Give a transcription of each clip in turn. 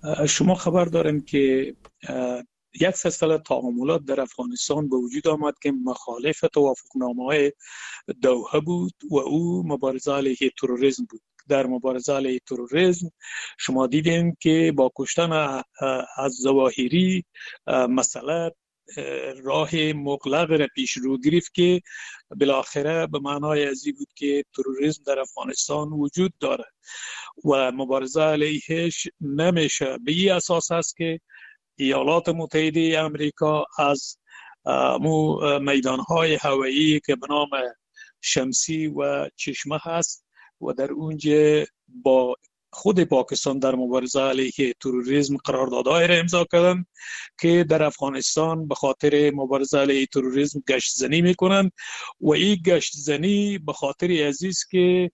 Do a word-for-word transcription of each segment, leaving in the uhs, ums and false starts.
شما خبر دارین که یک سلسله تعاملات در افغانستان به وجود آمد که مخالف توافقنامه‌های دوحه بود و او مبارزه علیه تروریسم بود. در مبارزه علیه تروریسم شما دیدین که با کشتن از ظواهری مسئله راه مغلق را پیش رو گرفت که بالاخره به معنای ازی بود که تروریسم در افغانستان وجود داره و مبارزه علیهش نمیشه. به این اساس است که ایالات متحده امریکا از مو میدانهای هوایی که به نام شمسی و چشمه هست و در اونجا با خود پاکستان در مبارزه علیه تروریسم قراردادهای را امضا کردن که در افغانستان به خاطر مبارزه علیه تروریسم گشت زنی میکنن و این گشت زنی به خاطر عزیز که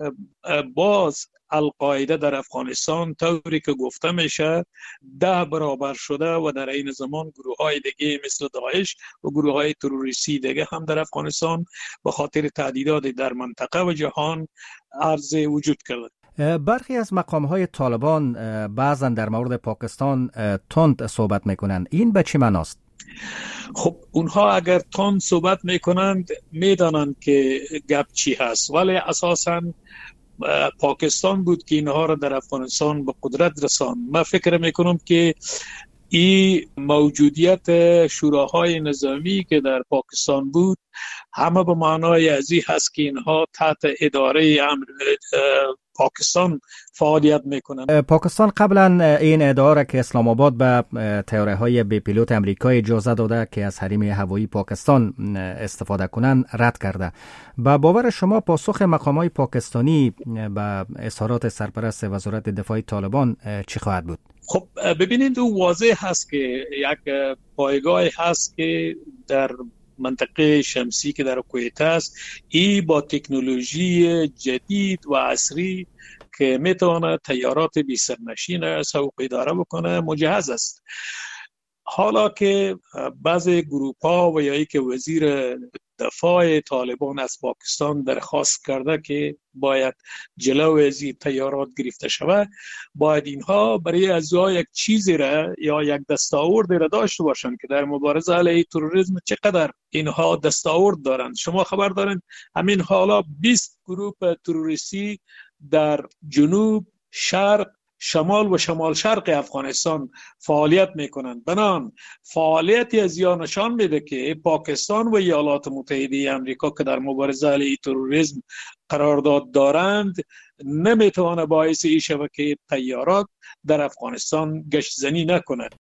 باز القاعده در افغانستان طوری که گفته میشه ده برابر شده و در این زمان گروه های دیگه مثل داعش و گروه های تروریستی دیگه هم در افغانستان به خاطر تهدیدات در منطقه و جهان عرض وجود کرده. برخی از مقام‌های طالبان بعضا در مورد پاکستان تند صحبت میکنند. این به چه معناست؟ خب اونها اگر تند صحبت میکنند میدانند که گپ چی هست، ولی اساساً پاکستان بود که اینها را در افغانستان به قدرت رساند. من فکر میکنم که این موجودیت شوراهای نظامی که در پاکستان بود همه به معنای ازی هست که اینها تحت اداره امر پاکستان فعالیت میکنند. پاکستان قبلا این اداره که اسلام آباد به طیاره های بی پیلوت امریکایی اجازه داده که از حریم هوایی پاکستان استفاده کنند رد کرده. با باور شما پاسخ مقامات پاکستانی به اظهارات سرپرست وزارت دفاع طالبان چی خواهد بود؟ خب ببینید او واضح هست که یک پایگاه هست که در منطقه شمسی که در کویت است، ای با تکنولوژی جدید و عصری که میتونه طیارات بی سرنشین سوق اداره بکنه مجهز است. حالا که بعضی گروپ‌ها و یا ای که وزیر دفاع طالبان از پاکستان درخواست کرده که باید جلو از این طیارات گرفته شود، باید اینها برای ازا یک چیزی را یا یک دستاورد را داشته باشند که در مبارزه علیه تروریسم چقدر اینها دستاورد دارند. شما خبر دارند همین حالا بیست گروه تروریستی در جنوب، شرق، شمال و شمال شرق افغانستان فعالیت میکنند. بنان فعالیتی از یا نشان میده که پاکستان و ایالات متحده امریکا که در مبارزه علیه تروریسم قرارداد دارند نمیتونه باعث این شود که طیارات در افغانستان گشت زنی نکنند.